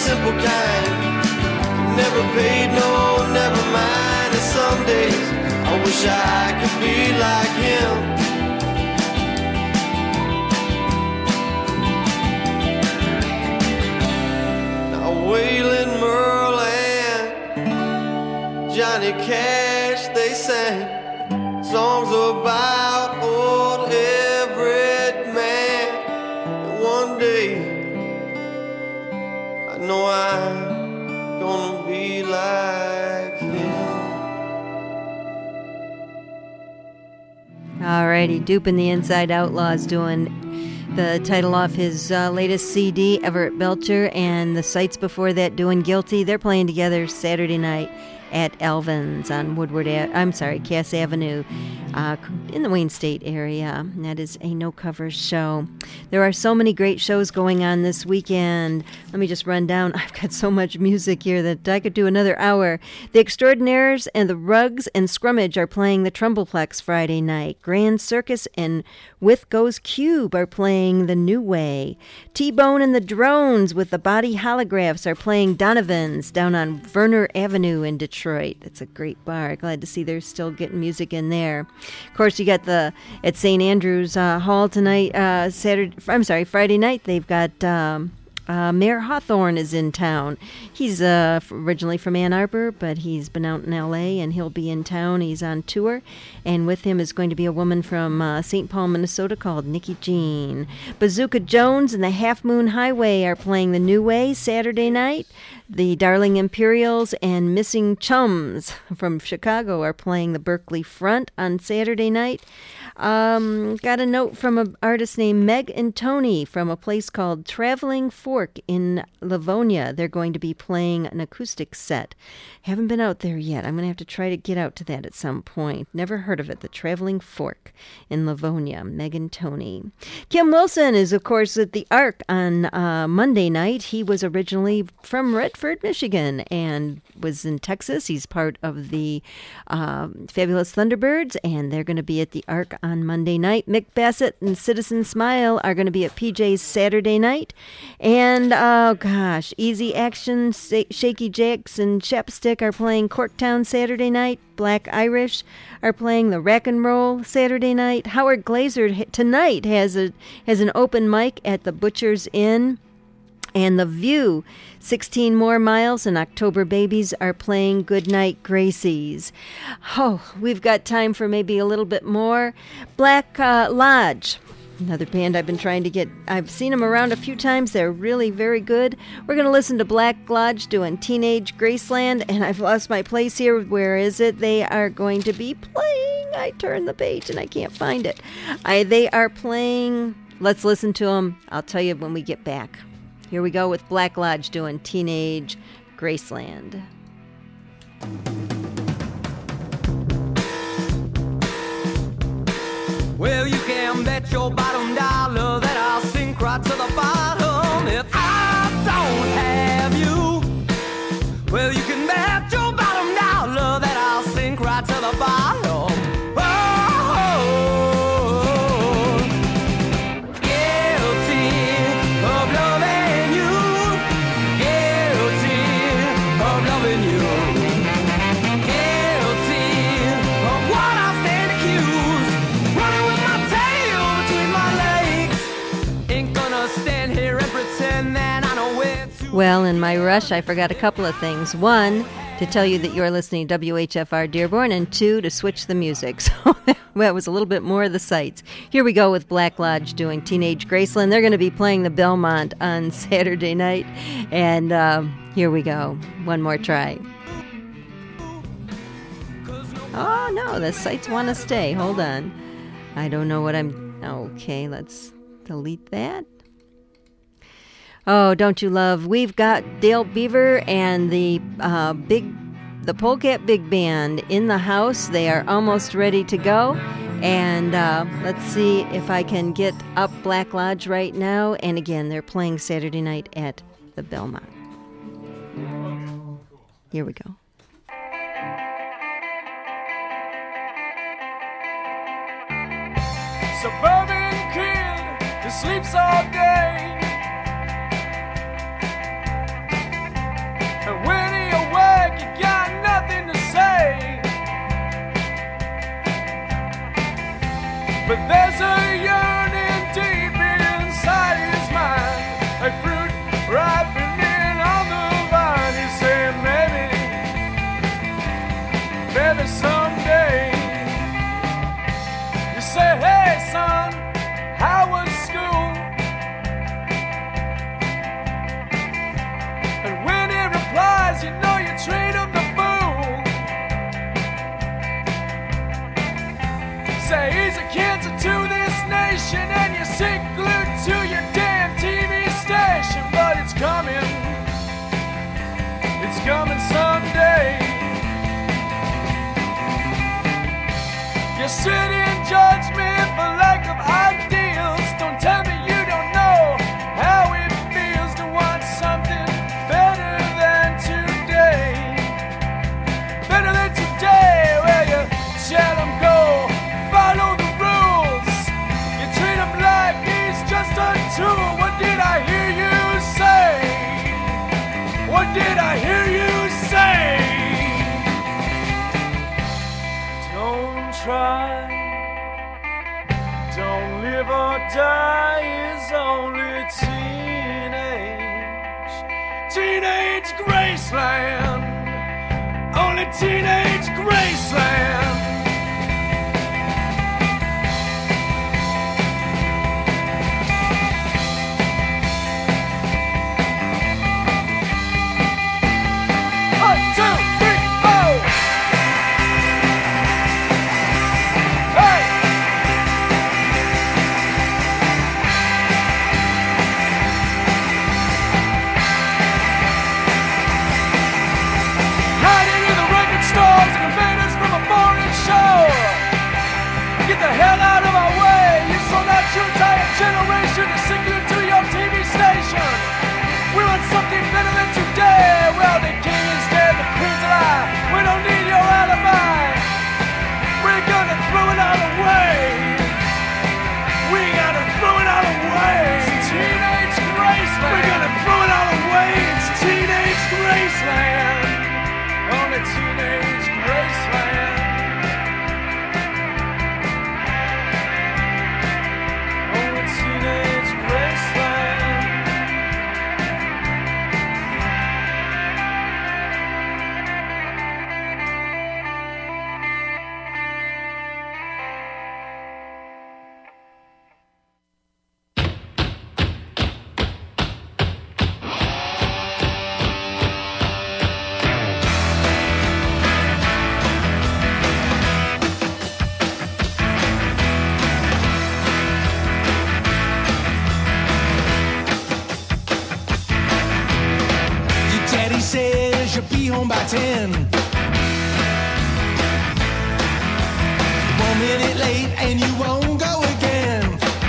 simple kind. Never paid no, never mind. And some days I wish I could be like him. Now Waylon, Merle, and Johnny Cash, they sang songs about old Everett man. And one day I know I'm gonna be like him. Alrighty, Dupe and the Inside Outlaws doing the title off his latest CD, Everett Belcher, and the Sights before that doing Guilty. They're playing together Saturday night at Elvin's on Cass Avenue in the Wayne State area. And that is a no-cover show. There are so many great shows going on this weekend. Let me just run down. I've got so much music here that I could do another hour. The Extraordinaires and the Rugs and Scrummage are playing the Trumbleplex Friday night. Grand Circus and With Goes Cube are playing The New Way. T-Bone and the Drones with the Body Holographs are playing Donovan's down on Verner Avenue in Detroit. That's a great bar. Glad to see they're still getting music in there. Of course, you got at St. Andrew's Hall tonight, Friday night. They've got Mayor Hawthorne is in town. He's originally from Ann Arbor, but he's been out in L.A., and he'll be in town. He's on tour, and with him is going to be a woman from St. Paul, Minnesota called Nikki Jean. Bazooka Jones and the Half Moon Highway are playing The New Way Saturday night. The Darling Imperials and Missing Chums from Chicago are playing the Berkeley Front on Saturday night. Got a note from an artist named Meg and Tony from a place called Traveling Fork in Livonia. They're going to be playing an acoustic set. Haven't been out there yet. I'm going to have to try to get out to that at some point. Never heard of it. The Traveling Fork in Livonia. Meg and Tony. Kim Wilson is, of course, at the Ark on Monday night. He was originally from Redford, Michigan, and was in Texas. He's part of the Fabulous Thunderbirds, and they're going to be at the Ark on Monday night. Mick Bassett and Citizen Smile are going to be at PJ's Saturday night. And, Easy Action, Shaky Jacks, and Chapstick are playing Corktown Saturday night. Black Irish are playing the Rack and Roll Saturday night. Howard Glazer tonight has an open mic at the Butcher's Inn. And The View, 16 More Miles, and October Babies are playing Goodnight Gracie's. Oh, we've got time for maybe a little bit more. Black Lodge, another band I've been trying to get. I've seen them around a few times. They're really very good. We're going to listen to Black Lodge doing Teenage Graceland, and I've lost my place here. Where is it? They are going to be playing. I turned the page and I can't find it. They are playing. Let's listen to them. I'll tell you when we get back. Here we go with Black Lodge doing Teenage Graceland. Well, you can bet your bottom dollar that I'll sink right to the bottom if I don't have you. Well, you can bet your bottom dollar that I'll sink right to the bottom. Well, in my rush, I forgot a couple of things. One, to tell you that you're listening to WHFR Dearborn, and two, to switch the music. So that was a little bit more of the sights. Here we go with Black Lodge doing Teenage Graceland. They're going to be playing the Belmont on Saturday night. And here we go. One more try. Oh, no, the sights want to stay. Hold on. I don't know what I'm... Okay, let's delete that. Oh, don't you love? We've got Dale Beaver and the Polecat Big Band in the house. They are almost ready to go. And let's see if I can get up Black Lodge right now. And again, they're playing Saturday night at the Belmont. Here we go. Suburban kid who sleeps all day. say he's a cancer to this nation, and you're sick glued to your damn TV station. But it's coming someday. You sit in judgment for lack of ideals. Don't tell me you don't know how it feels to want something better than today. Better than today. Well, you tell him go, follow the rules. You treat him like he's just a tool. What did I hear you say? What did I hear you say? Don't try, don't live or die is only teenage Graceland, only teenage Graceland. Get the hell out of our way! You sold out your entire generation to sink you to your TV station. We want something better than today. Well, the king is dead, the queen's alive. We don't need your alibi. We're gonna throw it all away. We gotta throw it all away. It's teenage Graceland. We're gonna throw it all away. It's teenage Graceland. Only teenage Graceland. Home by 10. 1 minute late and you won't go again.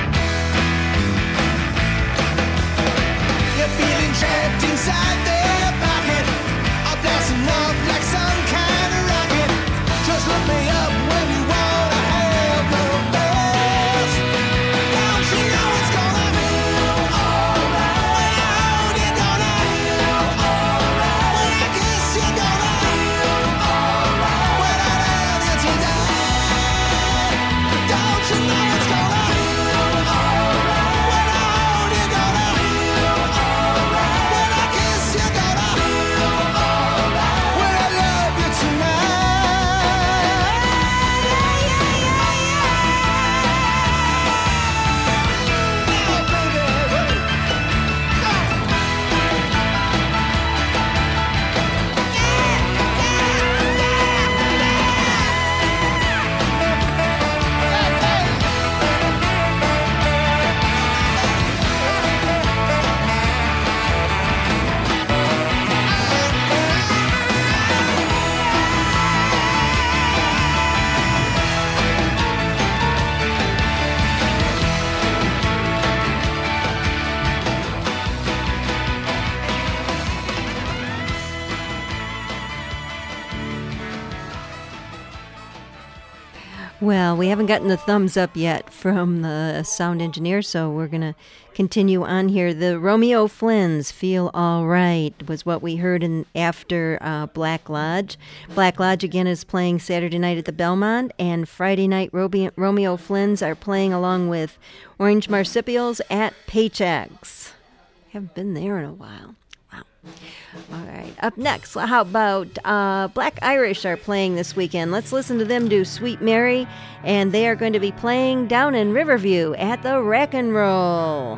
You're feeling trapped inside their pocket, a blasting up like some kind of rocket. Just look me up when you wanna have the best. Don't you know it's gonna feel alright? When I hold it, gonna feel alright. When I kiss you, gonna feel alright. When I love you tonight, don't you know it's gonna feel alright? When I hold you, gonna feel alright. When I kiss you, gonna feel alright. When I love you Well, we haven't gotten the thumbs up yet from the sound engineer, so we're going to continue on here. The Romeo Flynn's Feel All Right was what we heard after Black Lodge. Black Lodge, again, is playing Saturday night at the Belmont, and Friday night Romeo Flynn's are playing along with Orange Marsupials at Paychecks. Haven't been there in a while. Wow. All right. Up next, how about Black Irish are playing this weekend. Let's listen to them do Sweet Mary, and they are going to be playing down in Riverview at the Rack and Roll.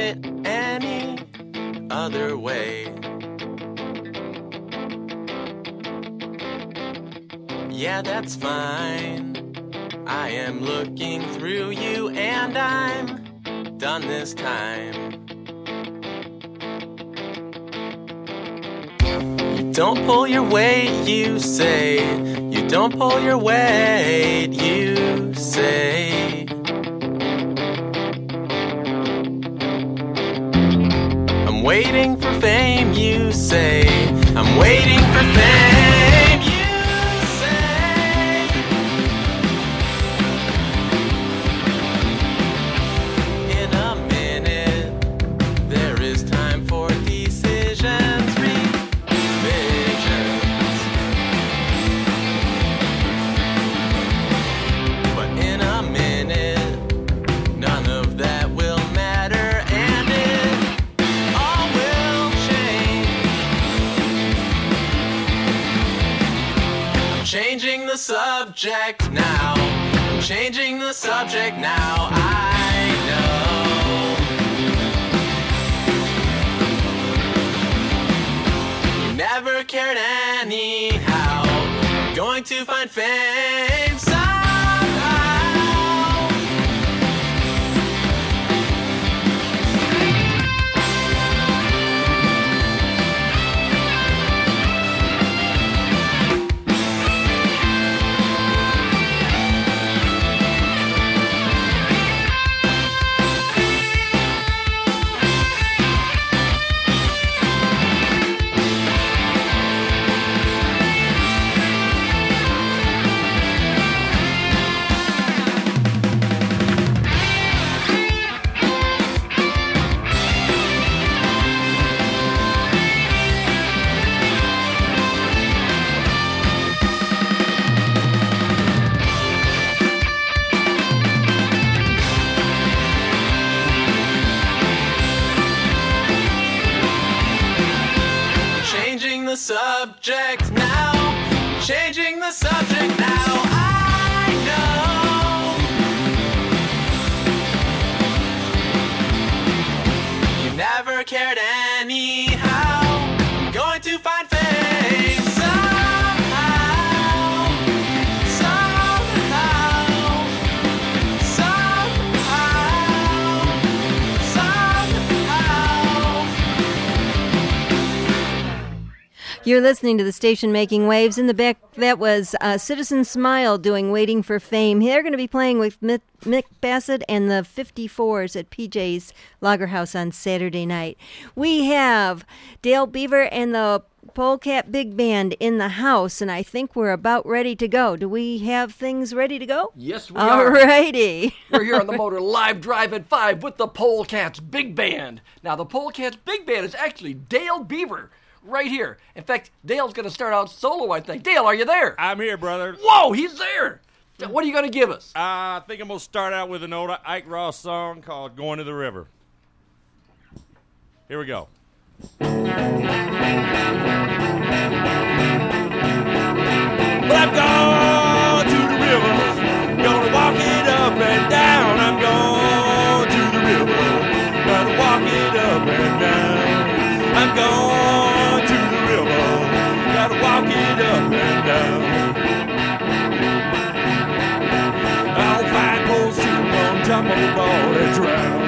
it any other way. Yeah, that's fine. I am looking through you and I'm done this time. You don't pull your weight, you say. You don't pull your weight, you say. I'm waiting for fame, you say. I'm waiting for fame, you say. In a minute, there is time for decisions, revisions. But in a minute, none of that will matter, and it all will change. I'm changing the subject now. I'm changing the subject now. I know. You never cared anyhow. Going to find fame somehow. Changing the subject now. Changing the subject now. I know. You never cared anyhow. I'm going to find fame somehow. Somehow. Somehow. You're listening to the station making waves. In the back, that was Citizen Smile doing Waiting for Fame. They're going to be playing with Mick Bassett and the 54s at PJ's Lager House on Saturday night. We have Dale Beaver and the Polecat Big Band in the house, and I think we're about ready to go. Do we have things ready to go? Yes, we All are. righty. We're here on the Motor Live Drive at 5 with the Polecats Big Band. Now, the Polecats Big Band is actually Dale Beaver right here. In fact, Dale's going to start out solo, I think. Dale, are you there? I'm here, brother. Whoa, he's there. What are you going to give us? I think I'm going to start out with an old Ike Ross song called Going to the River. Here we go. Well, I'm going to the river, gonna walk it up and down. I'm going to the river, gonna walk it up and down. I'm going to the river, gotta walk it up and down. I'll find poor sitting on top of the ball and drown.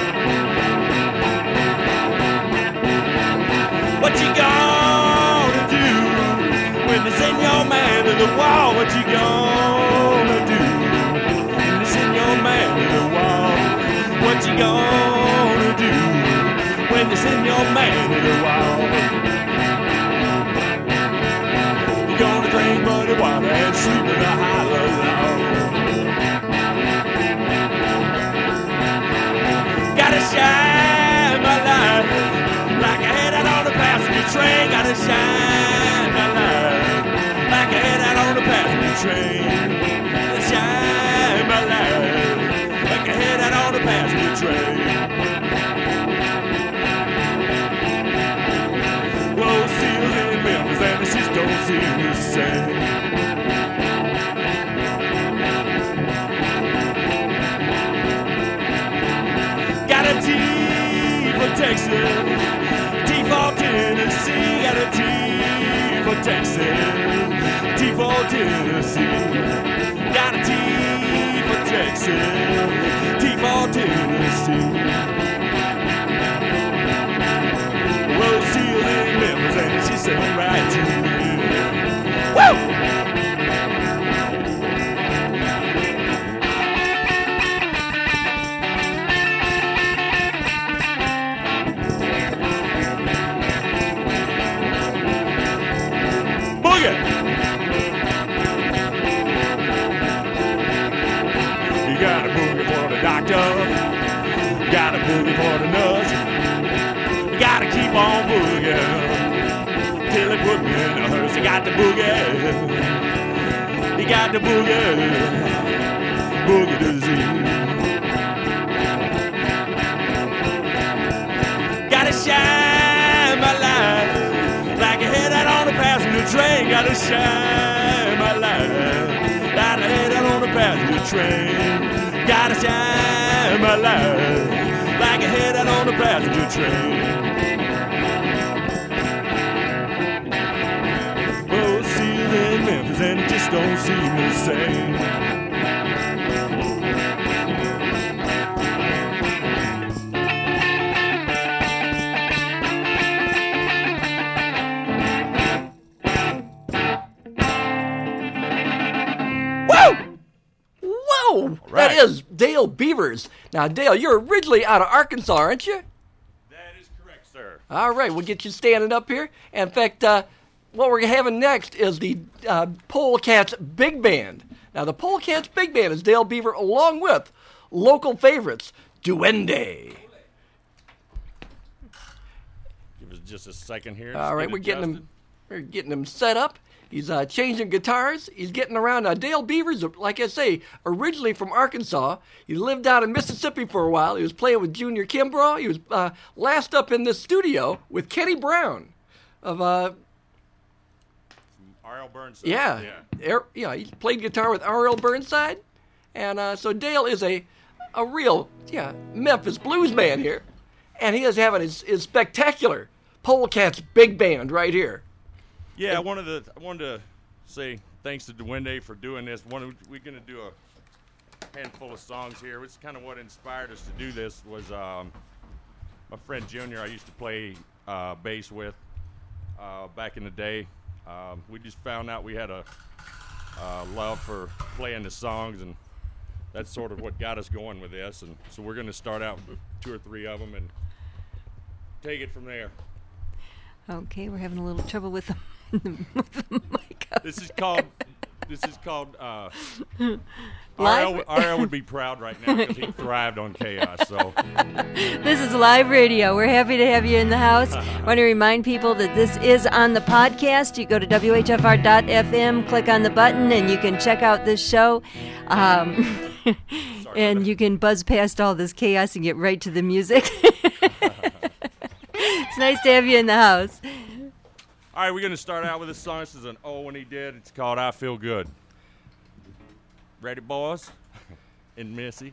What you gonna do when they send your man to the wall? What you gonna do when they send your man to the wall? What you gonna do when they send your man to the wall? You're gonna drink muddy water and sleep in a hollow log. Gotta shine my light like I had out on the passenger train. Gotta shine my light like I had out on the passenger train. Gotta shine my light like I had out on the passenger train. Well, seals in Memphis and the shit don't seem the same. Got a tease Texas, T for Tennessee, got a T for Texas, T for Tennessee, got a T for Texas, T for Tennessee. Rose Seals in Memphis and she sang right to me. Woo! You got a boogie for the doctor, you got a boogie for the nurse, you gotta keep on boogieing till they put me in a hearse. You got the boogie, you got the boogie, boogie disease. Gotta shine my light like a head out on the passenger train. Gotta shine my light like a head out on the passenger train. Gotta shine my light like a head out on the passenger train. Oh, see you in Memphis and it just don't seem the same. That is Dale Beavers. Now, Dale, you're originally out of Arkansas, aren't you? That is correct, sir. All right, we'll get you standing up here. In fact, what we're having next is the Polecats Big Band. Now, the Polecats Big Band is Dale Beaver along with local favorites, Duende. Give us just a second here. All right, we're getting him set up. He's changing guitars. He's getting around. Now, Dale Beavers, like I say, originally from Arkansas. He lived out in Mississippi for a while. He was playing with Junior Kimbrough. He was last up in this studio with Kenny Brown of R.L. Burnside. Yeah. He played guitar with R.L. Burnside. And so Dale is a real Memphis blues man here. And he is having his spectacular Polecats Big Band right here. Yeah, I wanted to say thanks to Duende for doing this. We're going to do a handful of songs here. Which is kind of what inspired us to do this was my friend Junior I used to play bass with back in the day. We just found out we had a love for playing the songs, and that's sort of what got us going with this. And so we're going to start out with 2 or 3 of them and take it from there. Okay, we're having a little trouble with the mic. This is called Live? RL would be proud right now because he thrived on chaos. So This is live radio. We're happy to have you in the house. Want to remind people that this is on the podcast. You go to WHFR.FM, click on the button, and you can check out this show. And you can buzz past all this chaos and get right to the music. It's nice to have you in the house. all right, we're going to start out with this song. This is an Oh When He Did. It's called I Feel Good. Ready, boys? And Missy.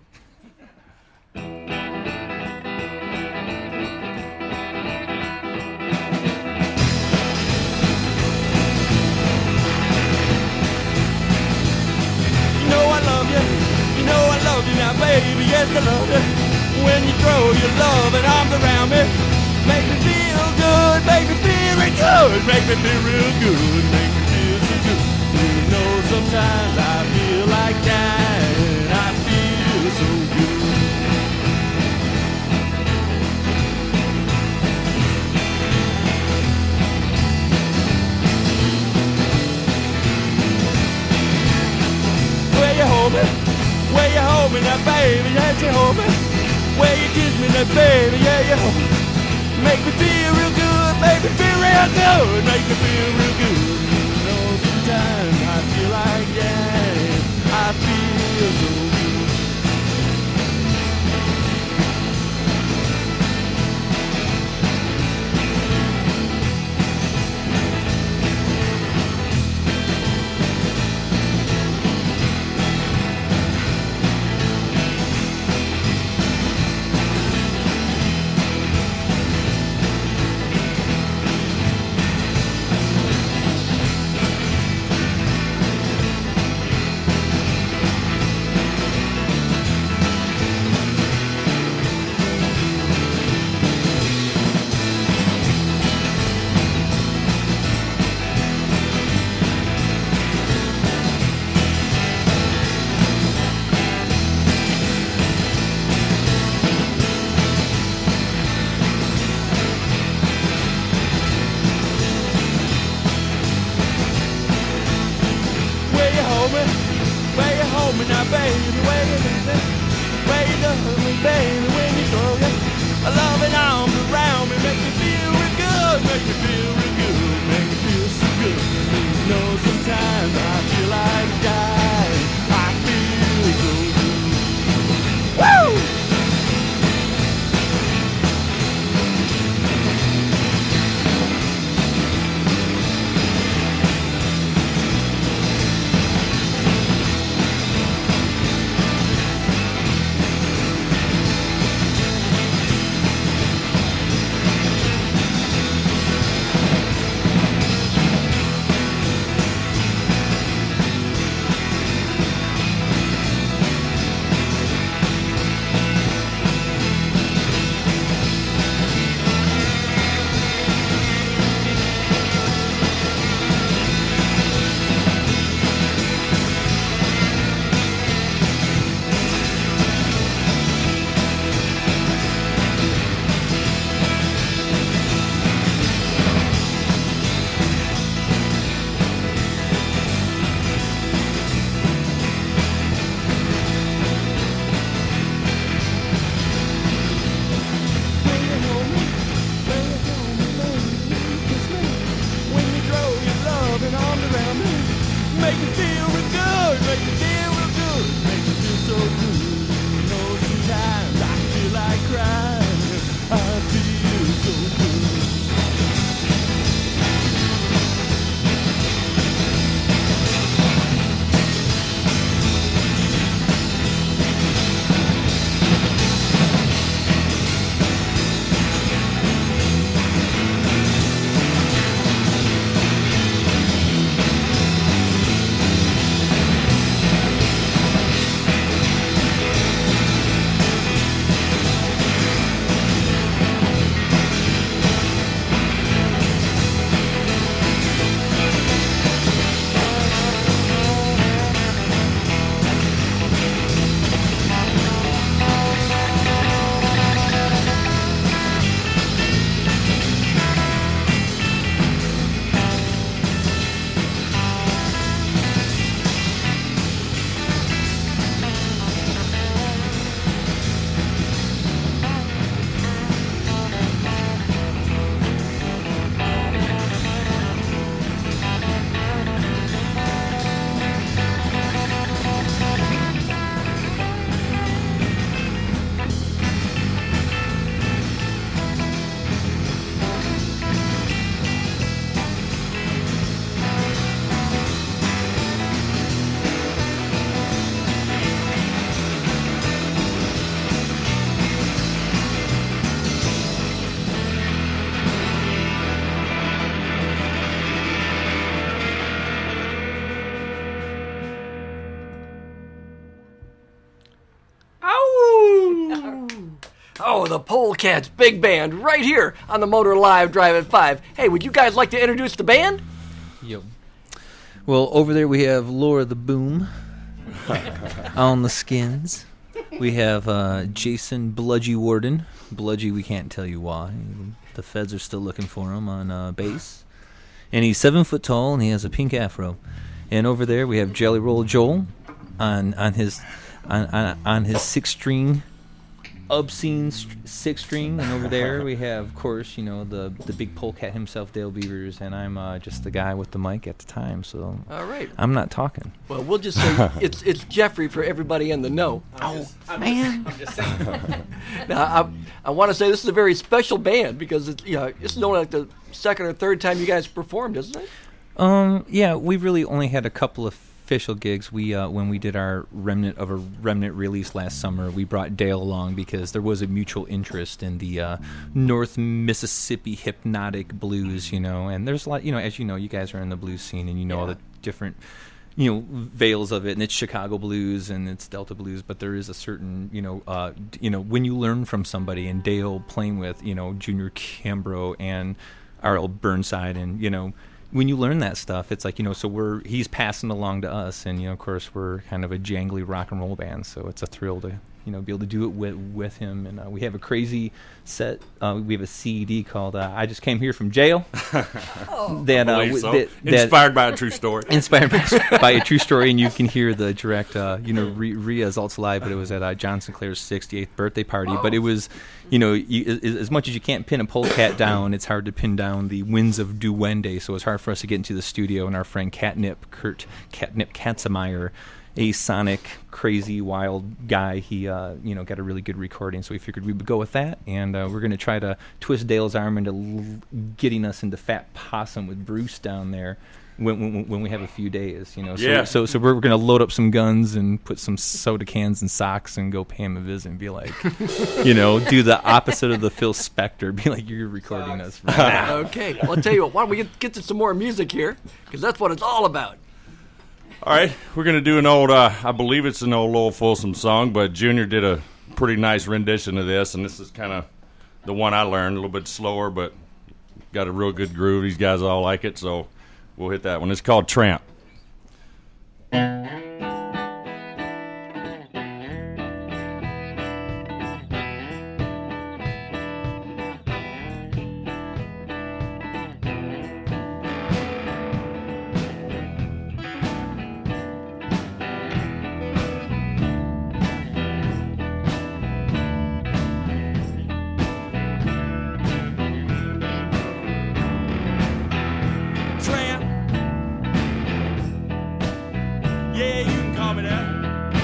You know I love you now, baby, yes I love you. When you throw your loving arms around me, make me feel good, make me feel real good, make me feel real good, make me feel so good. You know sometimes I feel like dying, I feel so good. Where you hold me now, baby, yes you hold me. Where you kiss me now, baby, yeah you hold me. Make me feel real good, make me feel real good, make me feel real good. You know sometimes I feel like dying, I feel so good. love me, baby, when you throw your loving arms around me. Make me feel real good, make me feel real good, make me feel so good. You know, sometimes I feel like dying. I feel so good. Woo! Oh, the Polecats Big Band right here on the Motor Live Drive at 5. Hey, would you guys like to introduce the band? Yo. Well, over there we have Laura the Boom on the skins. We have Jason Bludgy Warden. Bludgy, we can't tell you why. The feds are still looking for him on bass. And he's 7 foot tall and he has a pink afro. And over there we have Jelly Roll Joel on his 6-string obscene 6-string, and over there we have, of course, you know, the big polecat himself, Dale Beavers, and I'm just the guy with the mic at the time, so all right, I'm not talking. Well, we'll just say it's Jeffrey for everybody in the know. I'm just saying. Now, I want to say this is a very special band because it's only like the second or third time you guys performed, isn't it? Yeah, we've really only had a couple of official gigs. We when we did our remnant release last summer, we brought Dale along because there was a mutual interest in the North Mississippi hypnotic blues, you know, and there's a lot, you know, as you know, you guys are in the blues scene and you know all the different, you know, veils of it, and it's Chicago blues and it's Delta blues, but there is a certain, you know, when you learn from somebody, and Dale playing with, you know, Junior Cambro and R.L. Burnside, and, you know, when you learn that stuff, it's like, you know, so he's passing along to us, and, you know, of course, we're kind of a jangly rock and roll band, so it's a thrill to be able to do it with him. And we have a crazy set. We have a CD called "I Just Came Here from Jail." That, I believe so. that Inspired by a true story. Inspired by a true story, and you can hear the direct, Rhea Zaltz live, but it was at John Sinclair's 68th birthday party. But it was, as much as you can't pin a polecat down, it's hard to pin down the winds of Duwende. So it's hard for us to get into the studio, and our friend Kurt Katzenmeyer, a sonic, crazy, wild guy, he got a really good recording, so we figured we would go with that, and we're going to try to twist Dale's arm into getting us into Fat Possum with Bruce down there when we have a few days, Yeah. So we're going to load up some guns and put some soda cans and socks and go pay him a visit and be like, do the opposite of the Phil Spector, be like, you're recording us right now. Okay, well, I'll tell you what, why don't we get to some more music here, because that's what it's all about. All right, we're going to do an old, I believe it's an old Lowell Folsom song, but Junior did a pretty nice rendition of this, and this is kind of the one I learned, a little bit slower, but got a real good groove. These guys all like it, so we'll hit that one. It's called Tramp. Tramp. Yeah, you can call me that.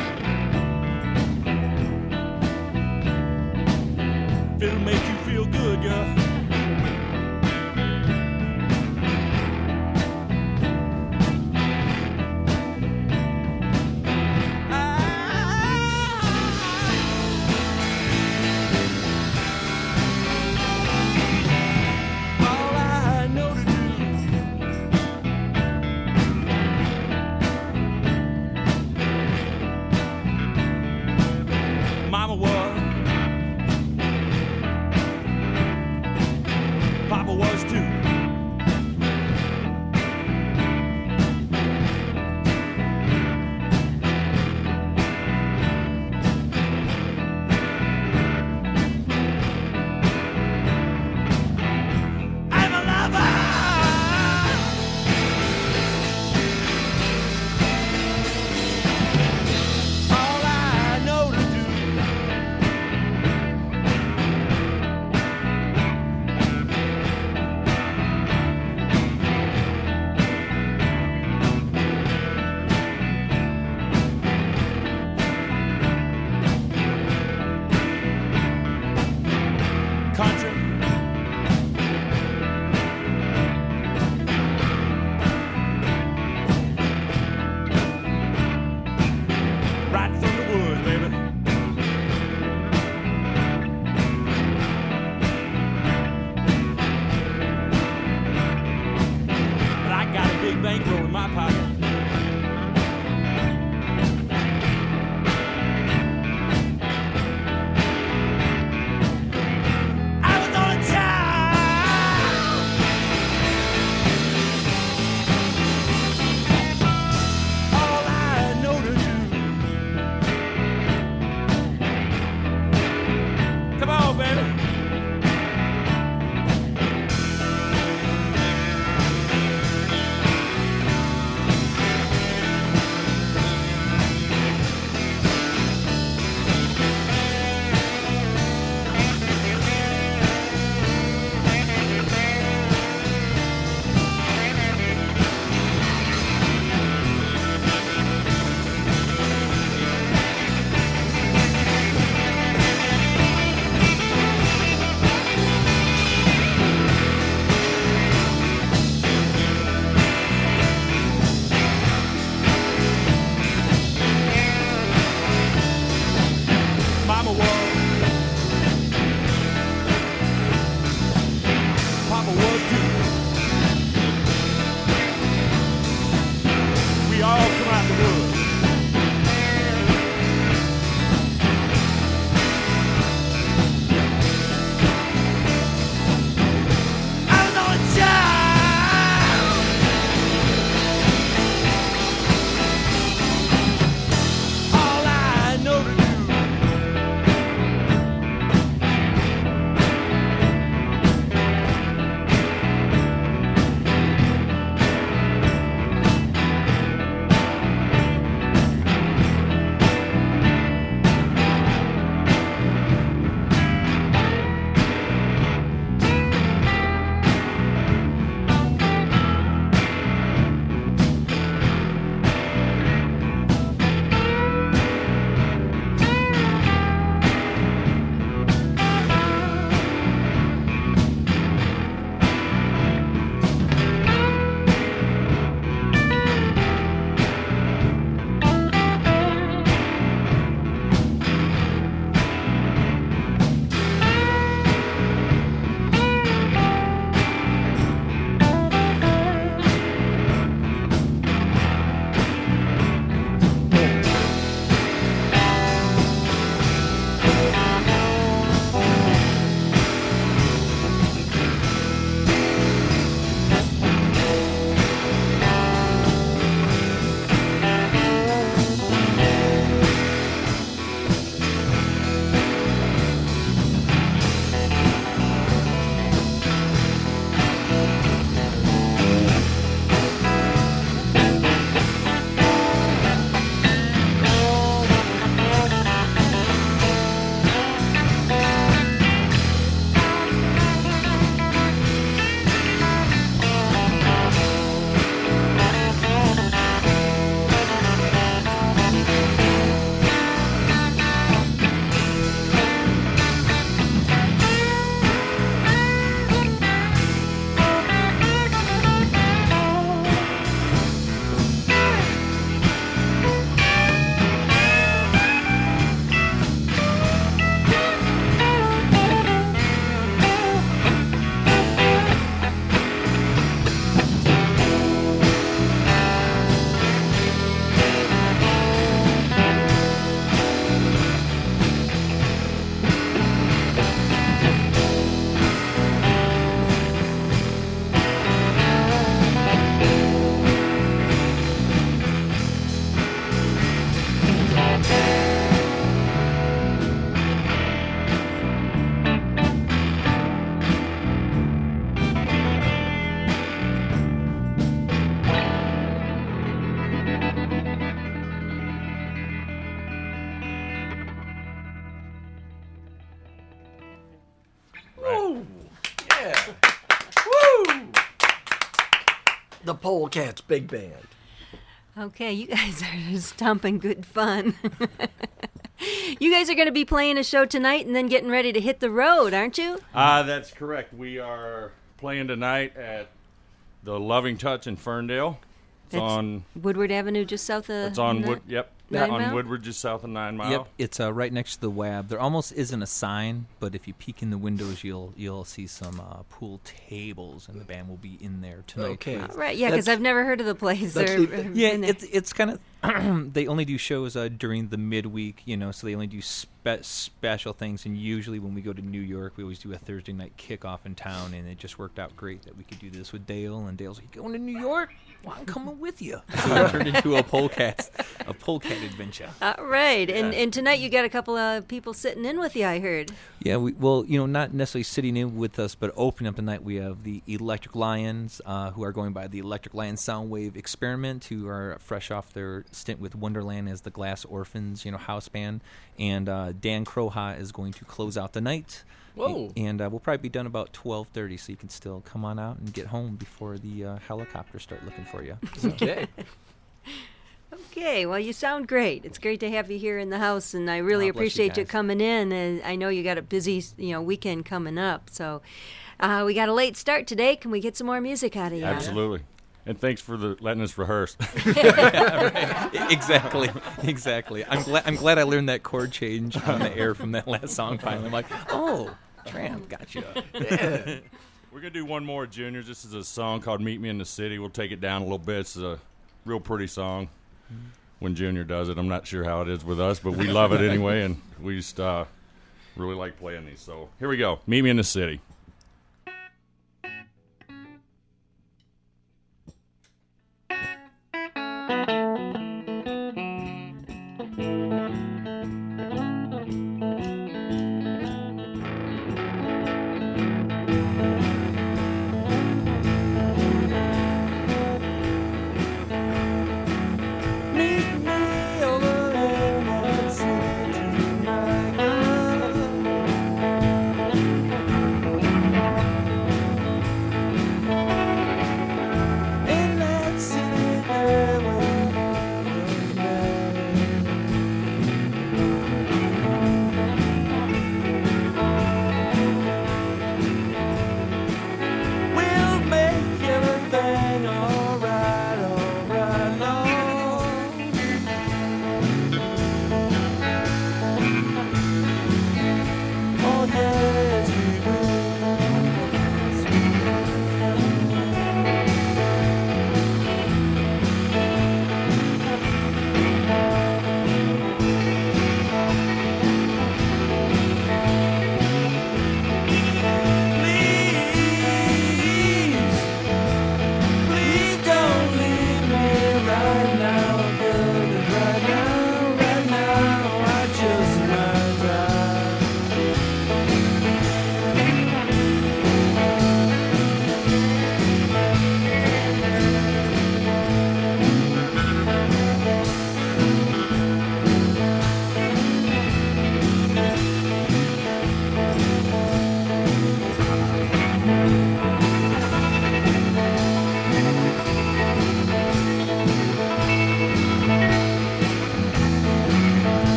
If it'll make you feel good, girl. All I know to do Mama was, Papa was too. I'm a lover. All I know to do Yeah. Woo! The Polecats Big Band. Okay, you guys are stomping good fun. You guys are going to be playing a show tonight and then getting ready to hit the road, aren't you? That's correct. We are playing tonight at the Loving Touch in Ferndale. It's That's on Woodward Avenue, just south of. It's on Wood. Yep. 9 on Mile? Woodward, just south of 9 Mile. Yep, it's right next to the WAB. There almost isn't a sign, but if you peek in the windows, you'll see some pool tables, and the band will be in there tonight. Okay. with- Right, yeah, because I've never heard of the place. that's Or, the- Yeah, been there. it's kind of they only do shows during the midweek, so they only do special things. And usually when we go to New York, we always do a Thursday night kickoff in town, and it just worked out great that we could do this with Dale. And Dale's like, "Going to New York? Well, I'm coming with you." So it turned into a polecat adventure. All right, and tonight you got a couple of people sitting in with you, I heard. Yeah, not necessarily sitting in with us, but opening up tonight, we have the Electric Lions, who are going by the Electric Lion Soundwave Experiment, who are fresh off their stint with Wonderland as the Glass Orphans, house band, and Dan Croha is going to close out the night. Whoa. And we'll probably be done about 12:30, so you can still come on out and get home before the helicopters start looking for you. Okay. Okay, well, you sound great. It's great to have you here in the house, and I really Oh, bless you appreciate you guys. coming in. And I know you got a busy, weekend coming up. So we got a late start today. Can we get some more music out of you? Absolutely. And thanks for letting us rehearse. Exactly. I'm glad I learned that chord change on the air from that last song. Finally, I'm like, oh, Tramp, gotcha. Yeah. We're going to do one more, Juniors. This is a song called Meet Me in the City. We'll take it down a little bit. It's a real pretty song when Junior does it. I'm not sure how it is with us, but we love it anyway, and we just really like playing these. So here we go. Meet Me in the City. Meet me over there,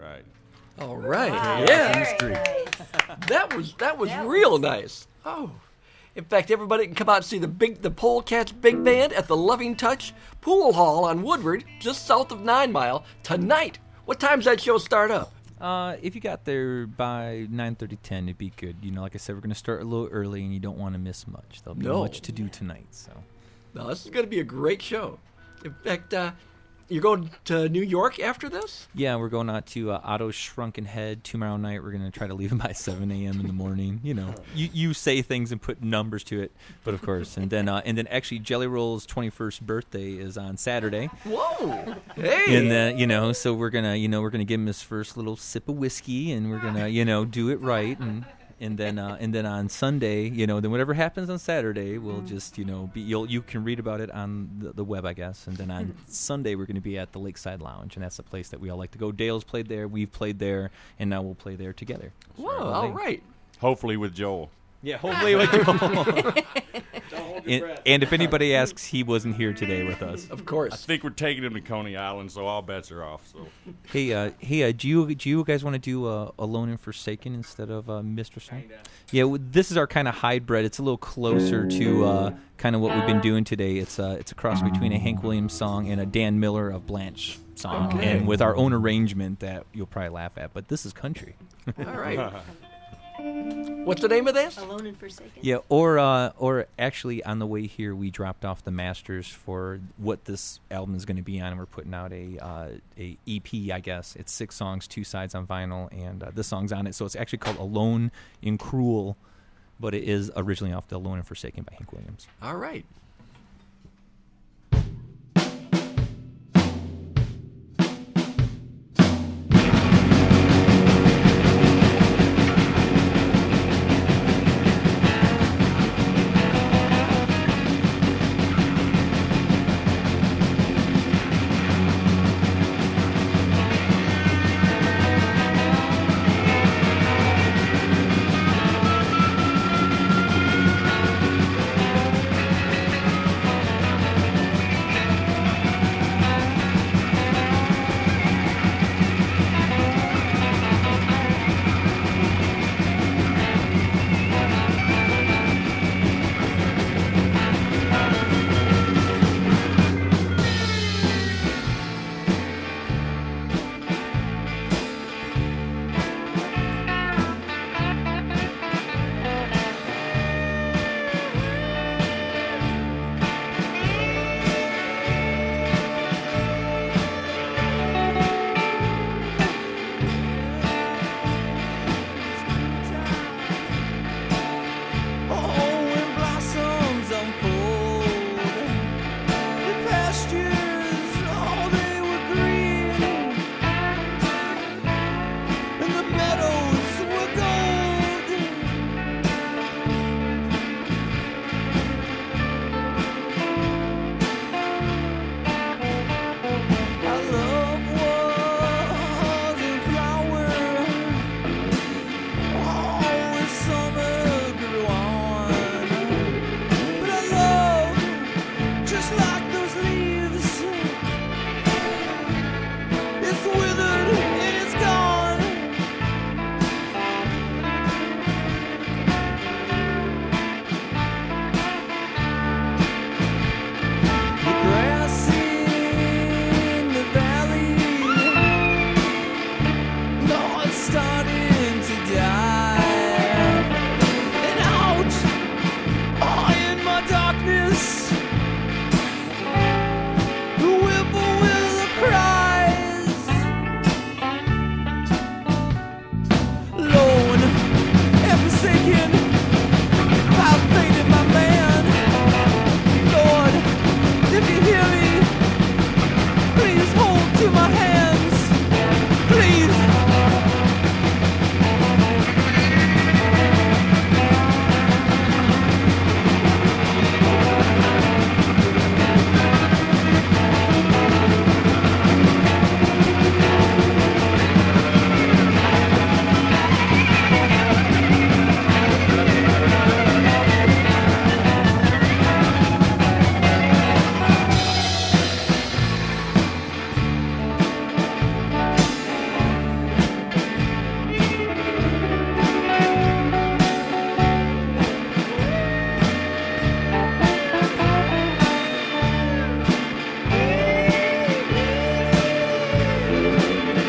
right. All right. Wow, Yeah. very nice. That was real nice. Oh. In fact, everybody can come out and see the Polecats Big Band at the Loving Touch Pool Hall on Woodward, just south of 9 Mile, tonight. What time's that show start up? If you got there by 9:30, 10, it'd be good. You know, like I said, we're going to start a little early, and you don't want to miss much. There'll be much to do tonight. So. No, this is going to be a great show. In fact, you're going to New York after this? Yeah, we're going out to Otto's Shrunken Head tomorrow night. We're going to try to leave by 7 a.m. in the morning. You know, you say things and put numbers to it, but of course. And then actually Jelly Roll's 21st birthday is on Saturday. Whoa! Hey! And then, so we're gonna give him his first little sip of whiskey, and we're gonna, do it right, and then on Sunday, then whatever happens on Saturday, we'll just, you can read about it on the web, I guess. And then on Sunday, we're going to be at the Lakeside Lounge, and that's the place that we all like to go. Dale's played there, we've played there, and now we'll play there together. Whoa! All right. Hopefully with Joel. Yeah, hopefully with Joel. And if anybody asks, he wasn't here today with us. Of course. I think we're taking him to Coney Island, so all bets are off. So. Hey, do you guys want to do Alone and Forsaken instead of Mr. Song? Yeah, this is our kind of hybrid. It's a little closer to kind of what we've been doing today. It's a cross between a Hank Williams song and a Dan Miller of Blanche song, and with our own arrangement that you'll probably laugh at. But this is country. All right. What's the name of this? Alone and Forsaken. Yeah, or actually on the way here we dropped off the masters for what this album is going to be on, and we're putting out a EP, I guess. It's 6 songs, 2 sides on vinyl, and this song's on it. So it's actually called Alone and Cruel, but it is originally off the Alone and Forsaken by Hank Williams. All right.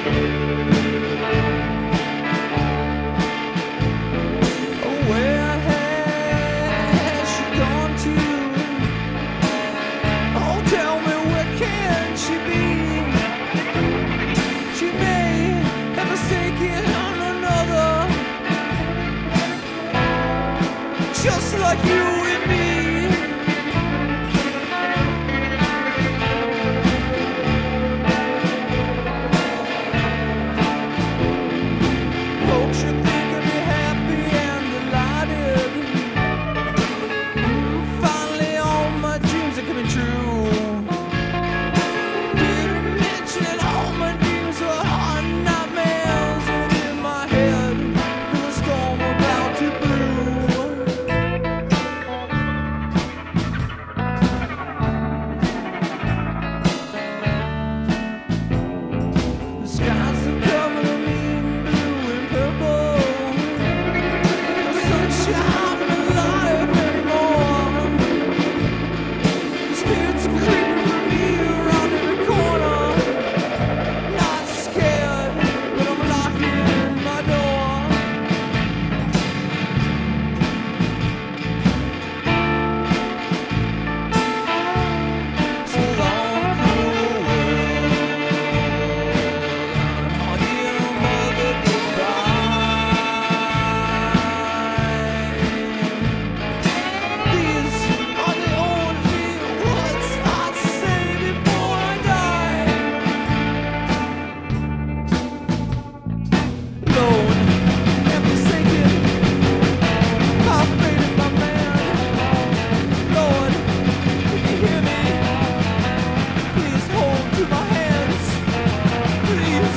Where has she gone to? Oh, tell me, where can she be? She may have forsaken another, just like you and me. Folks should think of me happy and delighted. Finally, all my dreams are coming true. Didn't mention that all my dreams were hard nightmares in my head. Feel a storm about to brew. The skies are coming to me in blue and purple. The sunshine and life anymore. The spirits are creeping for me around every corner. Not scared, but I'm locking my door. So long, cruel world. Oh, dear mother, goodbye. These are the only words I'll say before I die. Lord, and forsaken, I've faded my man. Lord, if you hear me, please hold to my hands. Please.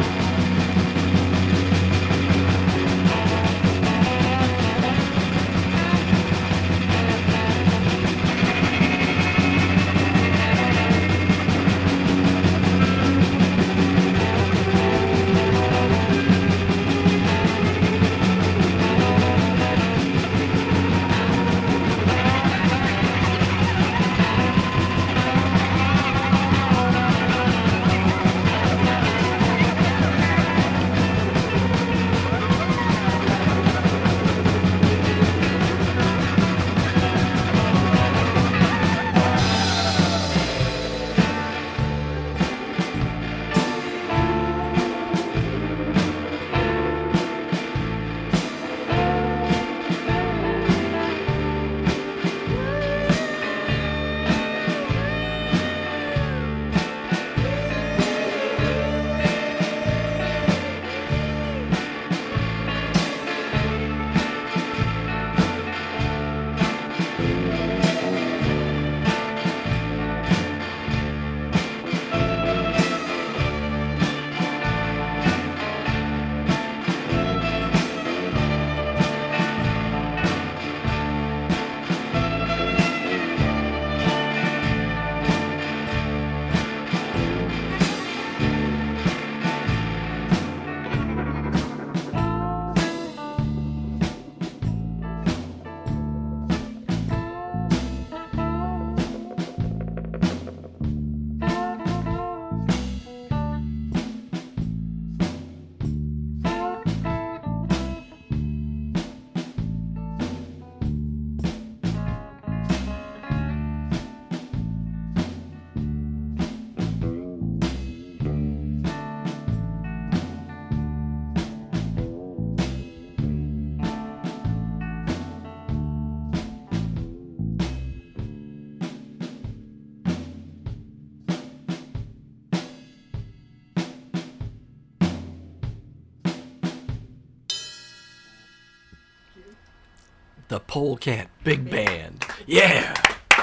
The Polecat Big Band. Yeah.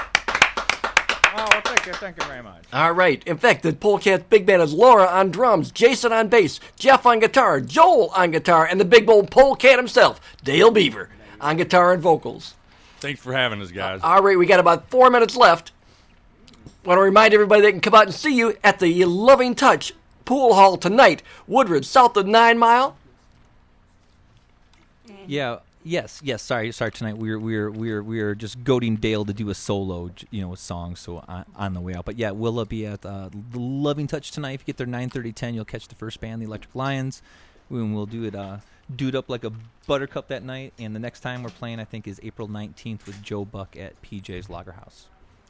Oh, well, thank you very much. All right. In fact, the Polecat Big Band is Laura on drums, Jason on bass, Jeff on guitar, Joel on guitar, and the big old polecat himself, Dale Beaver, on guitar and vocals. Thanks for having us, guys. All right, we got about 4 minutes left. Want to remind everybody they can come out and see you at the Loving Touch Pool Hall tonight, Woodridge, south of 9 Mile. Yeah, Yes. Sorry. Tonight we're just goading Dale to do a solo, song. So on the way out. But yeah, we'll be at the Loving Touch tonight. If you get there 9:30, you'll catch the first band, the Electric Lions. We'll do it up like a buttercup that night. And the next time we're playing, I think, is April 19th with Joe Buck at PJ's Lager House.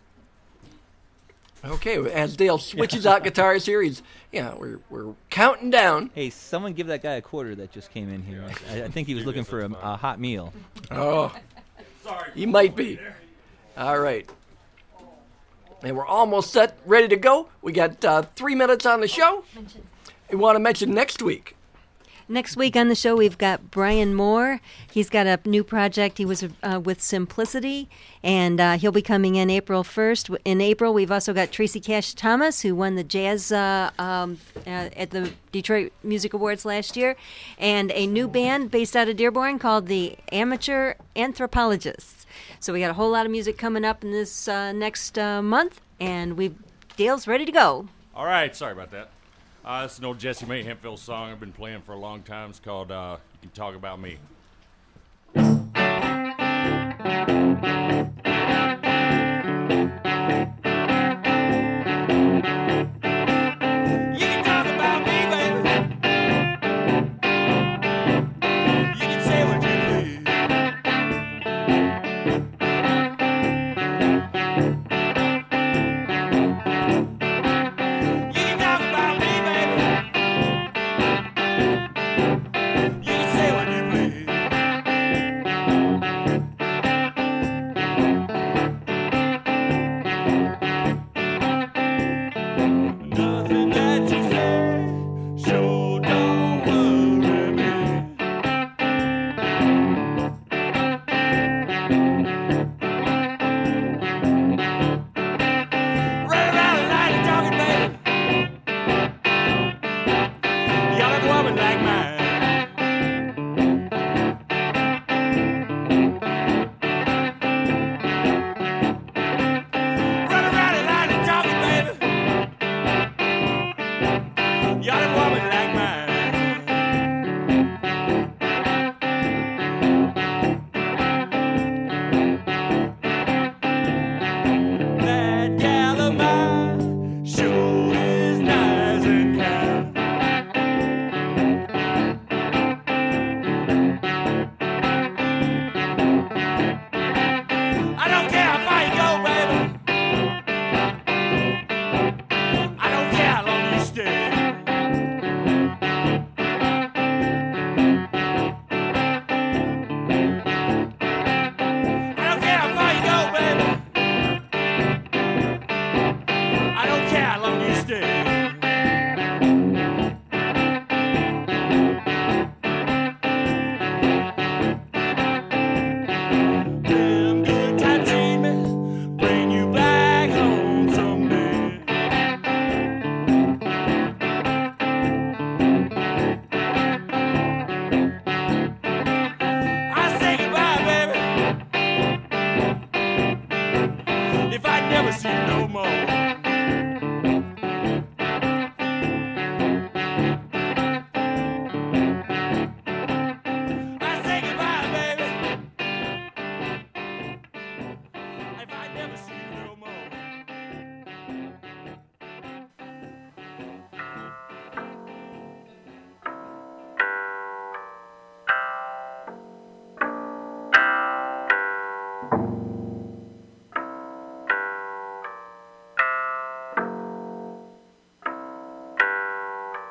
Okay, as Dale switches out guitars here, we're counting down. Hey, someone give that guy a quarter that just came in here. I think he was looking for a hot meal. Oh, sorry, he might be. All right, and we're almost set, ready to go. We got 3 minutes on the show. We want to mention next week. Next week on the show, we've got Brian Moore. He's got a new project. He was with Simplicity, and he'll be coming in April 1st. In April, we've also got Tracy Cash Thomas, who won the Jazz at the Detroit Music Awards last year, and a new band based out of Dearborn called the Amateur Anthropologists. So we got a whole lot of music coming up in this next month, and Dale's ready to go. All right, sorry about that. It's an old Jesse May Hemphill song I've been playing for a long time. It's called You Can Talk About Me.